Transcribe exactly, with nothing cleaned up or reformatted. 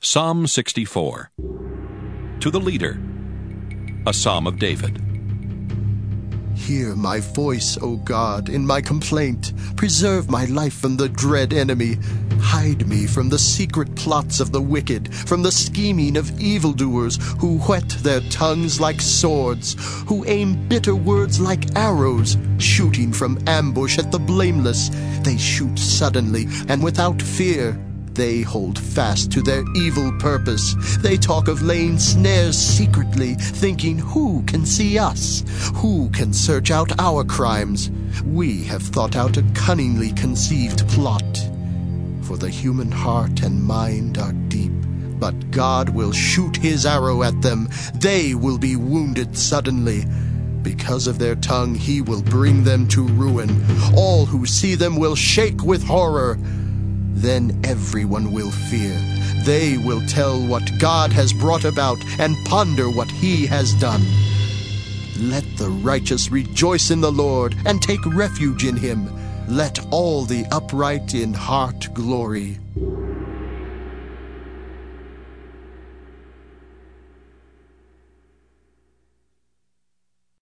Psalm sixty-four. To the Leader, a Psalm of David. Hear my voice, O God, in my complaint. Preserve my life from the dread enemy. Hide me from the secret plots of the wicked, from the scheming of evildoers, who whet their tongues like swords, who aim bitter words like arrows, shooting from ambush at the blameless. They shoot suddenly and without fear. They hold fast to their evil purpose. They talk of laying snares secretly, thinking, who can see us? Who can search out our crimes? We have thought out a cunningly conceived plot. For the human heart and mind are deep, but God will shoot his arrow at them. They will be wounded suddenly. Because of their tongue he will bring them to ruin. All who see them will shake with horror. Then everyone will fear. They will tell what God has brought about and ponder what he has done. Let the righteous rejoice in the Lord and take refuge in him. Let all the upright in heart glory.